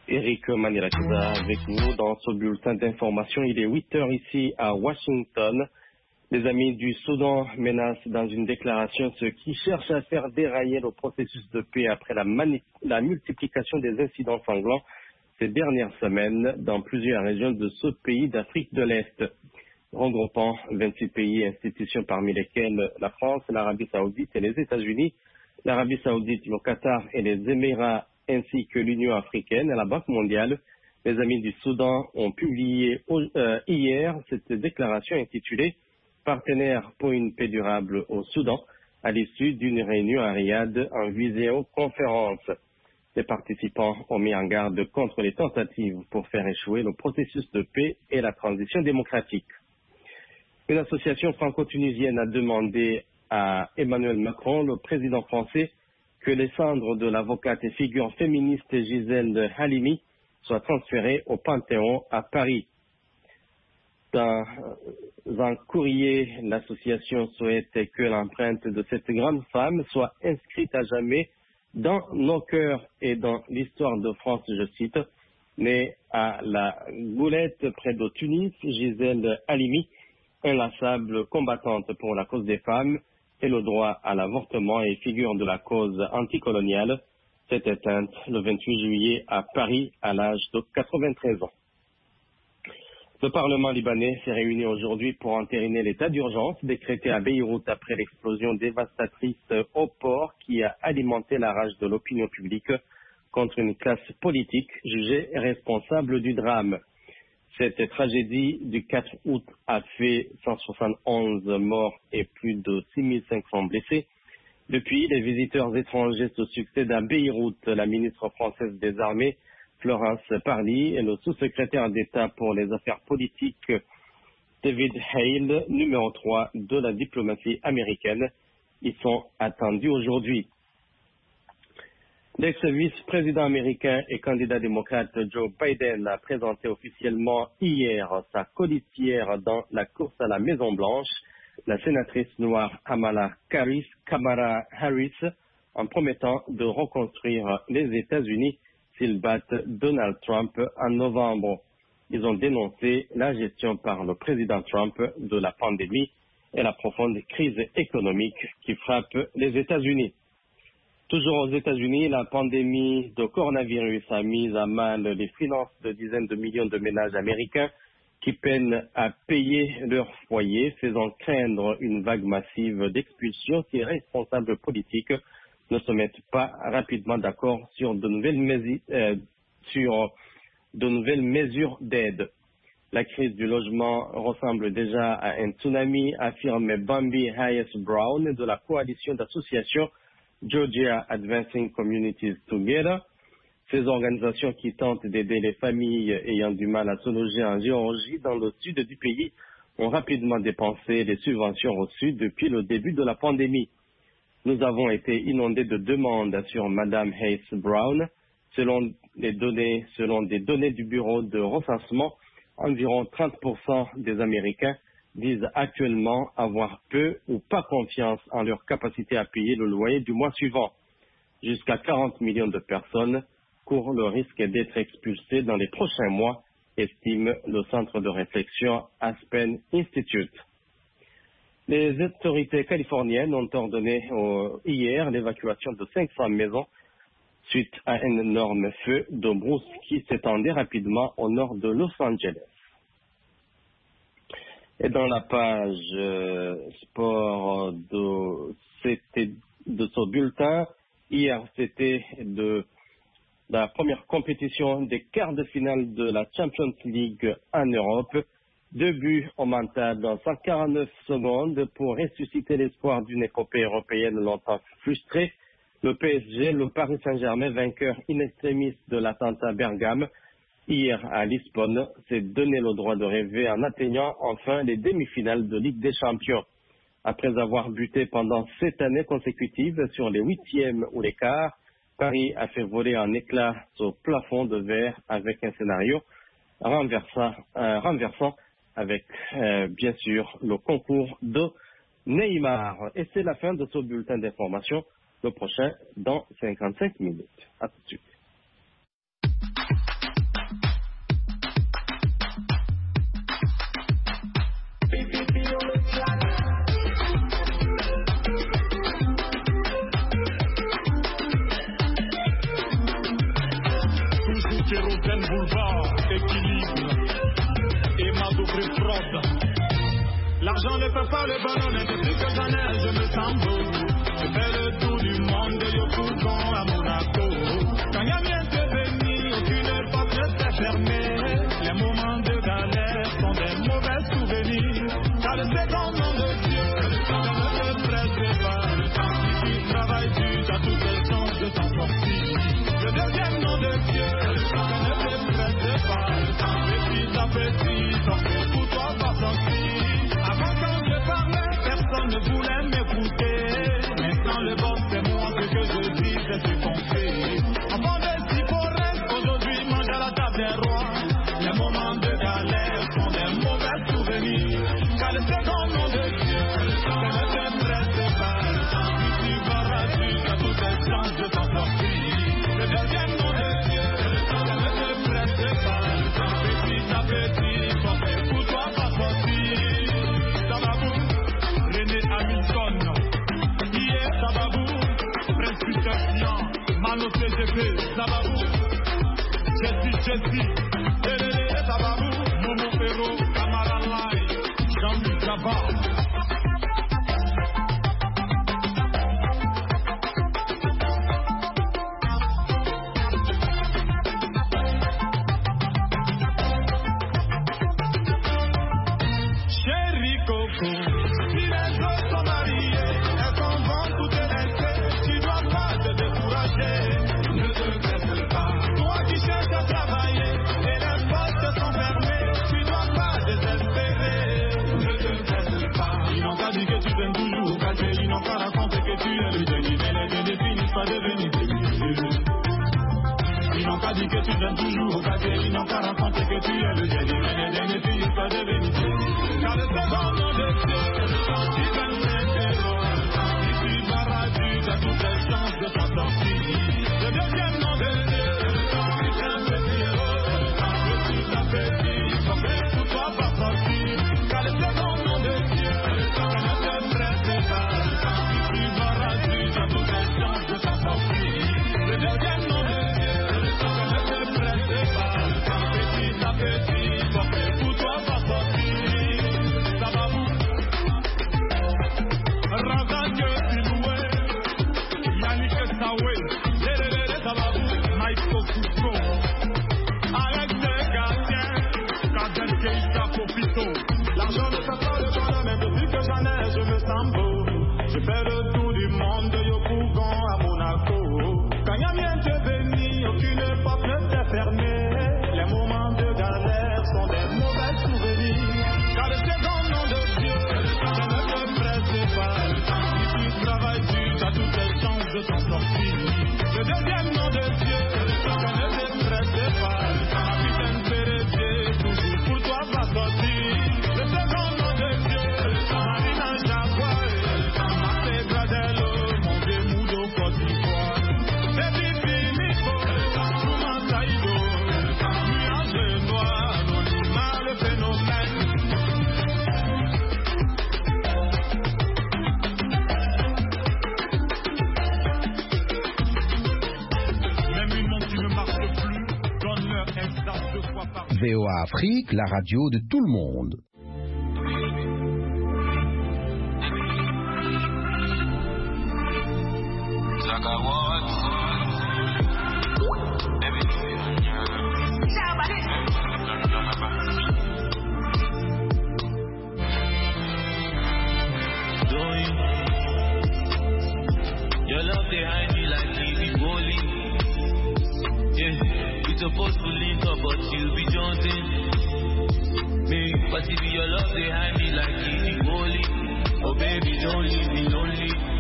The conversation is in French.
Eric Manirakiza avec vous dans ce bulletin d'information. Il est 8 heures ici à Washington. Les amis du Soudan menacent dans une déclaration ceux qui cherchent à faire dérailler le processus de paix après la multiplication des incidents sanglants ces dernières semaines dans plusieurs régions de ce pays d'Afrique de l'Est. Regroupant 26 pays et institutions parmi lesquels la France, l'Arabie Saoudite et les États-Unis, l'Arabie Saoudite, le Qatar et les Émirats ainsi que l'Union africaine et la Banque mondiale, les amis du Soudan ont publié hier cette déclaration intitulée « Partenaires pour une paix durable au Soudan » à l'issue d'une réunion à Riyad en visioconférence. Les participants ont mis en garde contre les tentatives pour faire échouer le processus de paix et la transition démocratique. Une association franco-tunisienne a demandé à Emmanuel Macron, le président français, que les cendres de l'avocate et figure féministe Gisèle Halimi soient transférées au Panthéon à Paris. Dans un courrier, l'association souhaite que l'empreinte de cette grande femme soit inscrite à jamais dans nos cœurs et dans l'histoire de France, je cite. Née à la Goulette près de Tunis, Gisèle Halimi, inlassable combattante pour la cause des femmes et le droit à l'avortement et figure de la cause anticoloniale, s'est éteinte le 28 juillet à Paris à l'âge de 93 ans. Le Parlement libanais s'est réuni aujourd'hui pour entériner l'état d'urgence décrété à Beyrouth après l'explosion dévastatrice au port qui a alimenté la rage de l'opinion publique contre une classe politique jugée responsable du drame. Cette tragédie du 4 août a fait 171 morts et plus de 6500 blessés. Depuis, les visiteurs étrangers se succèdent à Beyrouth. La ministre française des Armées, Florence Parly, et le sous-secrétaire d'État pour les affaires politiques, David Hale, numéro 3 de la diplomatie américaine, y sont attendus aujourd'hui. L'ex-vice-président américain et candidat démocrate Joe Biden a présenté officiellement hier sa colistière dans la course à la Maison-Blanche, la sénatrice noire Kamala Harris, en promettant de reconstruire les États-Unis s'ils battent Donald Trump en novembre. Ils ont dénoncé la gestion par le président Trump de la pandémie et la profonde crise économique qui frappe les États-Unis. Toujours aux États-Unis, la pandémie de coronavirus a mis à mal les finances de dizaines de millions de ménages américains qui peinent à payer leur foyer, faisant craindre une vague massive d'expulsions si les responsables politiques ne se mettent pas rapidement d'accord sur de nouvelles mesures d'aide. La crise du logement ressemble déjà à un tsunami, affirme Bambi Hayes-Brown de la coalition d'associations Georgia Advancing Communities Together. Ces organisations qui tentent d'aider les familles ayant du mal à se loger en Géorgie dans le sud du pays ont rapidement dépensé les subventions reçues depuis le début de la pandémie. Nous avons été inondés de demandes, assure Madame Hayes-Brown. Selon des données du bureau de recensement, environ 30% des Américains disent actuellement avoir peu ou pas confiance en leur capacité à payer le loyer du mois suivant. Jusqu'à 40 millions de personnes courent le risque d'être expulsées dans les prochains mois, estime le centre de réflexion Aspen Institute. Les autorités californiennes ont ordonné hier l'évacuation de 500 maisons suite à un énorme feu de brousse qui s'étendait rapidement au nord de Los Angeles. Et dans la page sport de ce bulletin, hier c'était de la première compétition des quarts de finale de la Champions League en Europe. 2 buts au mental dans 149 secondes pour ressusciter l'espoir d'une épopée européenne longtemps frustrée. Le PSG, le Paris Saint-Germain, vainqueur in extremis de l'Atalanta Bergame, hier à Lisbonne, s'est donné le droit de rêver en atteignant enfin les demi-finales de Ligue des Champions. Après avoir buté pendant 7 années consécutives sur les 8e ou les quarts, Paris a fait voler en éclats ce plafond de verre avec un scénario renversant avec bien sûr le concours de Neymar. Et c'est la fin de ce bulletin d'information. Le prochain dans 55 minutes. À tout de suite. Fontaine Boulevard, équilibre et ma double fraude. L'argent ne fait pas le bonheur, mais depuis que j'en ai, je me sens beau. Je fais le tour du monde de Yopougon à Monaco. Quand y'a bien devenu, aucune porte ne s'est fermée. Les moments de galère sont des mauvais souvenirs. Car le second nom de Dieu, ne te presse pas. Si tu travailles dur, t'as toutes les chances de t'en sortir. Le deuxième nom de Dieu, ne te presse pas. Petit à petit, t'en fais pour toi pas sortir. Avant quand je parlais, personne ne voulait m'écouter. Maintenant le boss c'est moi, ce que je dis, je suis compris. Avant de s'y forêt, aujourd'hui mange à la table des rois. Les moments de galère sont des mauvais souvenirs. Car le second nom de Dieu, ne te presse pas. Si tu vas rassurer, t'as toutes les chances de t'en sortir. Le deuxième nom de Dieu, ne te presse pas. Petit à petit, t'en fais pour toi pas sortir. Sababou, René Hamilton, Hier Sababou, Prince Peter Fian, Mano CGP, Sababou, Jessie, Lelele Sababou, Momo Ferro, Camara Lai, Jean-Luc Gabard. Ils n'ont pas dit que tu donnes toujours au quartier, ils n'ont pas raconté que tu es le génie, mais les derniers filles pas devenu. Car le second nom de Dieu, si tu si tu vas radir, t'as toutes les chances de t'en sortir. Le deuxième nom de Dieu, si tu es un petit héros, petit à petit, comme pour toi pas sortir. Car le second nom de Dieu, ne te presse pas. Si tu vas radir, t'as toutes les chances de t'en sortir. Le deuxième nom de Dieu, ne te presse pas. Petit à petit, comme pour toi pas sortir. Sababou, Razak Siloué, Yannick Saoué, Lelele Sababou, Mike Kokusko, Alex Gatien, Kader Keita Popito. L'argent ne fait pas le bonheur, mais depuis que j'en ai, je me sens beau. Je fais le tour du monde de Yopougon à Monaco. Quand y'a bien devenu, aucune porte ne s'est fermée. Les moments de galère sont des mauvais souvenirs. Car le second nom de Dieu, ne te presse pas. Si tu travailles dur, t'as toutes les chances de t'en sortir. Le deuxième nom de Dieu, ne te presse pas. Capitaine Pérédier, toujours pour toi va sortir. Le second nom de Dieu, Marina Jaguar, Marseille Gradello, mon Bémoudo Côte d'Ivoire. Baby Philippe, Souman Saïdo, Nuage Noir, Anonymat le phénomène. Même une montre qui ne marche plus, donne-leur un stade 2 fois par jour. VOA Afrique, la radio de tout le monde. Your love behind me like TV bowling. Yeah, we supposed to link up, but you be jonesing. Me, but if your love behind me like TV bowling. Oh baby, don't leave me lonely.